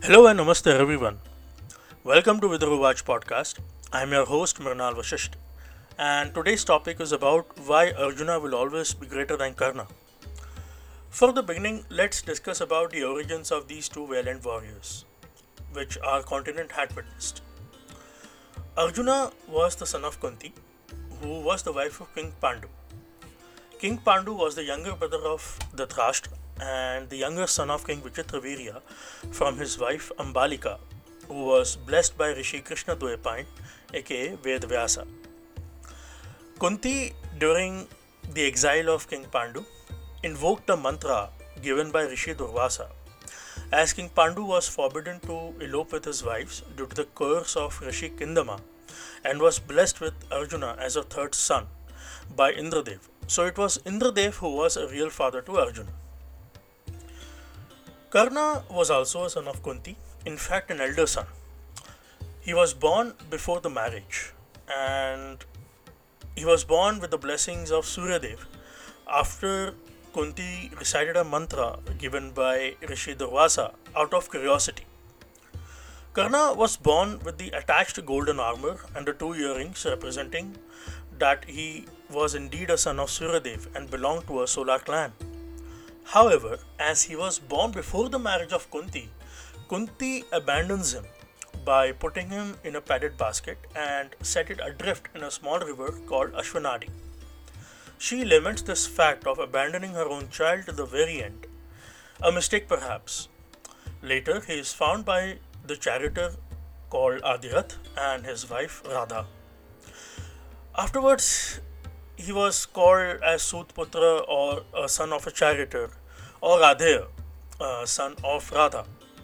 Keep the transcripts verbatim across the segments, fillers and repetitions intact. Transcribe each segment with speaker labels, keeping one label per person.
Speaker 1: Hello and namaste everyone. Welcome to Vidru Watch podcast. I'm your host Mrinal Vashisht, and today's topic is about why Arjuna will always be greater than Karna. For the beginning, let's discuss about the origins of these two valiant warriors, which our continent had witnessed. Arjuna was the son of Kunti, who was the wife of King Pandu. King Pandu was the younger brother of Dhritarashtra and the younger son of King Vichitravirya from his wife Ambalika, who was blessed by Rishi Krishna Dwaipant, aka Vedvyasa. Kunti, during the exile of King Pandu, invoked a mantra given by Rishi Durvasa, as King Pandu was forbidden to elope with his wives due to the curse of Rishi Kindama and was blessed with Arjuna as a third son by Indradev. So it was Indradev who was a real father to Arjuna. Karna was also a son of Kunti, in fact, an elder son. He was born before the marriage and he was born with the blessings of Suryadev after Kunti recited a mantra given by Rishi Durvasa out of curiosity. Karna was born with the attached golden armor and the two earrings representing that he was indeed a son of Suryadev and belonged to a solar clan. However, as he was born before the marriage of Kunti, Kunti abandons him by putting him in a padded basket and set it adrift in a small river called Ashwanadi. She laments this fact of abandoning her own child to the very end, a mistake perhaps. Later, he is found by the charioteer called Adirath and his wife Radha. Afterwards, he was called as Sutputra or a son of a charioteer or Radheya, a son of Radha.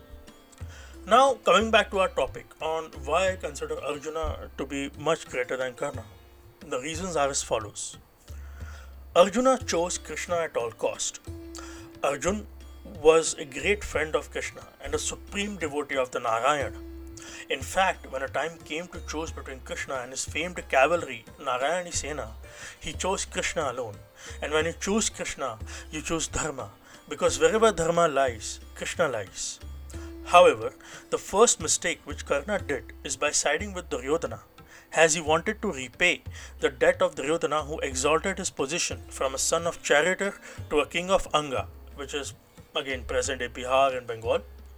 Speaker 1: Now, coming back to our topic on why I consider Arjuna to be much greater than Karna. The reasons are as follows. Arjuna chose Krishna at all cost. Arjun was a great friend of Krishna and a supreme devotee of the Narayana. In fact, when a time came to choose between Krishna and his famed cavalry, Narayani Sena, he chose Krishna alone. And when you choose Krishna, you choose Dharma, because wherever Dharma lies, Krishna lies. However, the first mistake which Karna did is by siding with Duryodhana, as he wanted to repay the debt of Duryodhana, who exalted his position from a son of charioteer to a king of Anga, which is again present day Bihar and Bengal.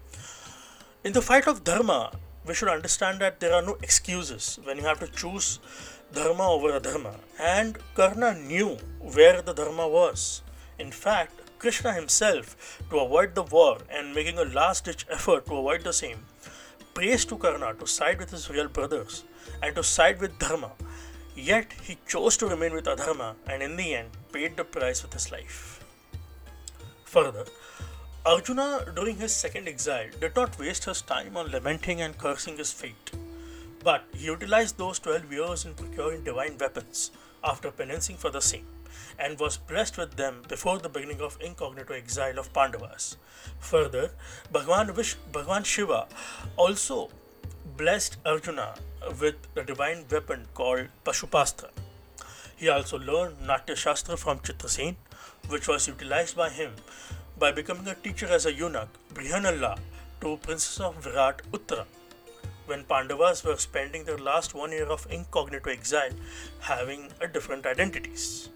Speaker 1: In the fight of Dharma, we should understand that there are no excuses when you have to choose dharma over adharma, and Karna knew where the dharma was. In fact, Krishna himself, to avoid the war and making a last ditch effort to avoid the same, prays to Karna to side with his real brothers and to side with dharma. Yet he chose to remain with adharma and in the end paid the price with his life. Further, Arjuna, during his second exile, did not waste his time on lamenting and cursing his fate, but he utilized those twelve years in procuring divine weapons after penancing for the same, and was blessed with them before the beginning of incognito exile of Pandavas. Further, Bhagwan, Vish- Bhagwan Shiva also blessed Arjuna with a divine weapon called Pashupastra. He also learned Natya Shastra from Chitrasen, which was utilized by him by becoming a teacher as a eunuch, Brihanalla, to Princess of Virat Uttara, when Pandavas were spending their last one year of incognito exile having a different identities.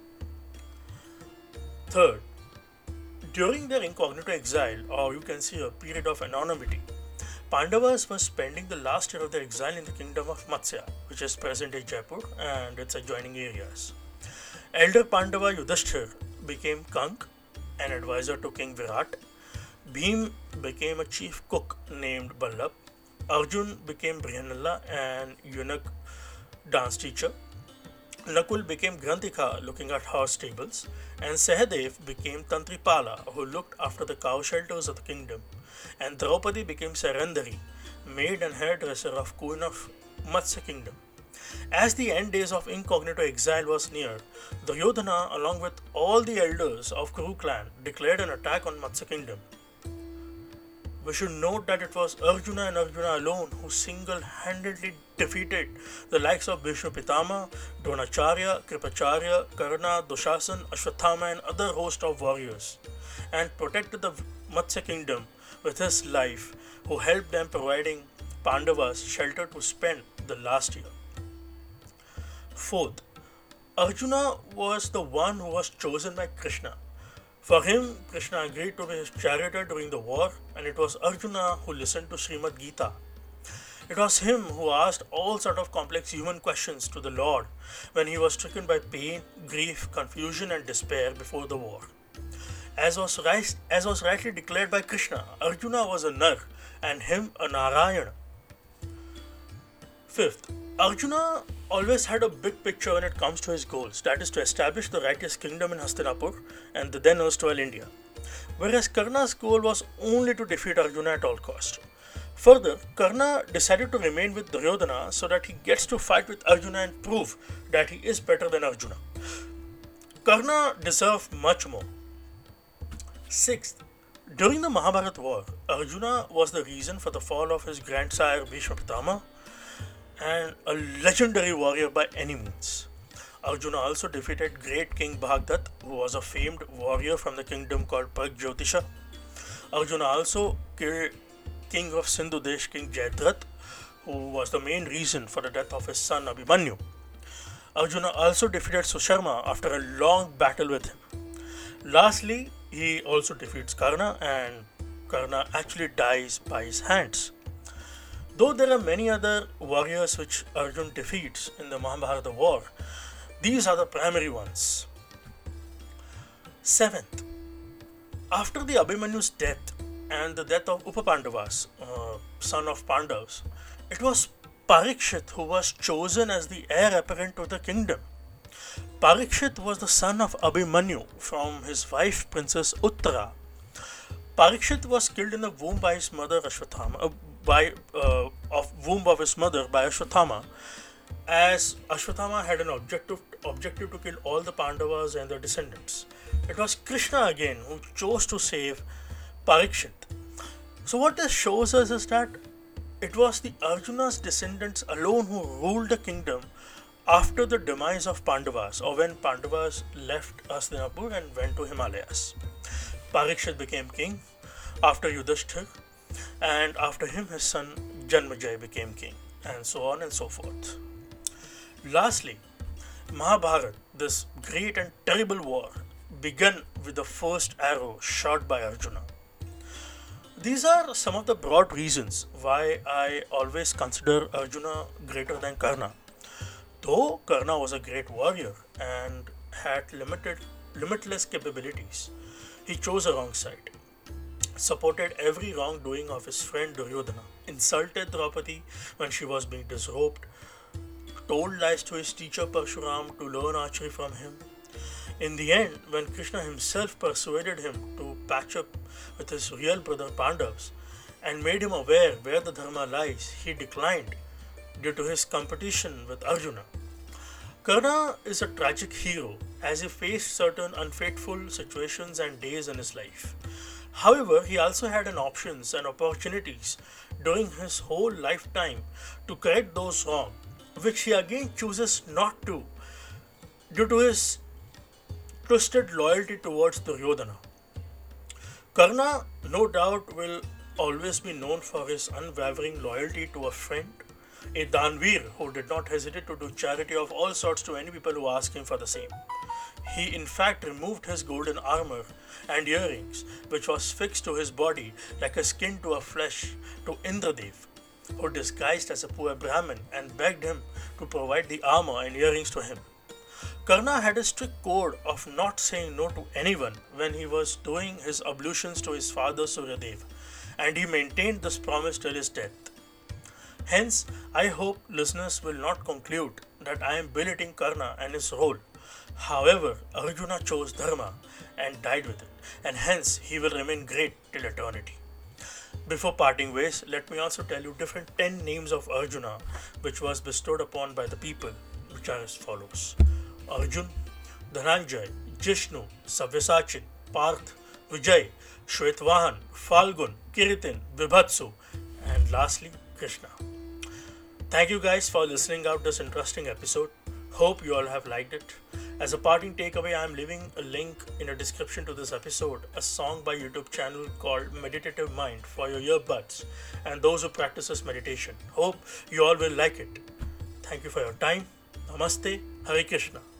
Speaker 1: Third, during their incognito exile, or you can say a period of anonymity, Pandavas were spending the last year of their exile in the kingdom of Matsya, which is present day Jaipur and its adjoining areas. Elder Pandava Yudhishthir became Kank, an advisor to King Virat. Bhim became a chief cook named Ballabh. Arjun became Brihanalla, an eunuch dance teacher. Nakul became Granthika, looking at horse stables, and Sahadev became Tantripala, who looked after the cow shelters of the kingdom, and Draupadi became Sarandari, maid and hairdresser of Queen of Matsya kingdom. As the end days of incognito exile was near, Duryodhana, along with all the elders of Kuru clan, declared an attack on Matsya kingdom. We should note that it was Arjuna and Arjuna alone who single-handedly defeated the likes of Bhishma Pitama, Dronacharya, Kripacharya, Karna, Dushasan, Ashwathama and other host of warriors, and protected the Matsya kingdom with his life, who helped them providing Pandavas shelter to spend the last year. Fourth, Arjuna was the one who was chosen by Krishna. For him, Krishna agreed to be his charioteer during the war, and it was Arjuna who listened to Srimad Gita. It was him who asked all sort of complex human questions to the Lord when he was stricken by pain, grief, confusion, and despair before the war. As was, right, as was rightly declared by Krishna, Arjuna was a Nar and him a Narayana. Fifth, Arjuna always had a big picture when it comes to his goals, that is to establish the righteous kingdom in Hastinapur and the then erstwhile India, whereas Karna's goal was only to defeat Arjuna at all cost. Further, Karna decided to remain with Duryodhana so that he gets to fight with Arjuna and prove that he is better than Arjuna. Karna deserved much more. Sixth, during the Mahabharata war, Arjuna was the reason for the fall of his grandsire Bhishma Pitama and a legendary warrior by any means. Arjuna also defeated great King Bhagdat, who was a famed warrior from the kingdom called Pragjyotisha. Arjuna also killed King of Sindhu Desh, King Jayadratha, who was the main reason for the death of his son Abhimanyu. Arjuna also defeated Susharma after a long battle with him. Lastly, he also defeats Karna, and Karna actually dies by his hands. Though there are many other warriors which Arjun defeats in the Mahabharata war, these are the primary ones. Seventh, after the Abhimanyu's death and the death of Upapandavas, uh, son of Pandavas, it was Parikshit who was chosen as the heir apparent to the kingdom. Parikshit was the son of Abhimanyu from his wife Princess Uttara. Parikshit was killed in the womb by his mother Ashwathama, uh, by uh, of womb of his mother by Ashwathama, as Ashwathama had an objective objective to kill all the Pandavas and their descendants. It was Krishna again who chose to save Parikshit. So what this shows us is that it was the Arjuna's descendants alone who ruled the kingdom after the demise of Pandavas, or when Pandavas left Hastinapur and went to Himalayas. Parikshit became king after Yudhishthir, and after him his son Janmejay became king, and so on and so forth. Lastly, Mahabharata, this great and terrible war, began with the first arrow shot by Arjuna. These are some of the broad reasons why I always consider Arjuna greater than Karna. Though Karna was a great warrior and had limited, limitless capabilities, he chose a wrong side, supported every wrongdoing of his friend Duryodhana, insulted Draupadi when she was being disrobed, told lies to his teacher Parshuram to learn archery from him. In the end, when Krishna himself persuaded him to patch up with his real brother Pandavas and made him aware where the dharma lies, he declined due to his competition with Arjuna. Karna is a tragic hero as he faced certain unfaithful situations and days in his life. However, he also had an options and opportunities during his whole lifetime to correct those wrong, which he again chooses not to due to his twisted loyalty towards Duryodhana. Karna, no doubt, will always be known for his unwavering loyalty to a friend, a Danveer who did not hesitate to do charity of all sorts to any people who asked him for the same. He in fact removed his golden armor and earrings, which was fixed to his body like a skin to a flesh, to Indradev, who disguised as a poor Brahmin and begged him to provide the armor and earrings to him. Karna had a strict code of not saying no to anyone when he was doing his ablutions to his father Suryadev, and he maintained this promise till his death. Hence, I hope listeners will not conclude that I am belittling Karna and his role. However, Arjuna chose Dharma and died with it, and hence he will remain great till eternity. Before parting ways, let me also tell you different ten names of Arjuna which was bestowed upon by the people, which are as follows: Arjun, Dhananjay, Jishnu, Savyasachin, Parth, Vijay, Shvetvahan, Falgun, Kiritin, Vibhatsu, and lastly, Krishna. Thank you guys for listening out this interesting episode. Hope you all have liked it. As a parting takeaway, I am leaving a link in a description to this episode, a song by YouTube channel called Meditative Mind for your earbuds and those who practices meditation. Hope you all will like it. Thank you for your time. Namaste. Hare Krishna.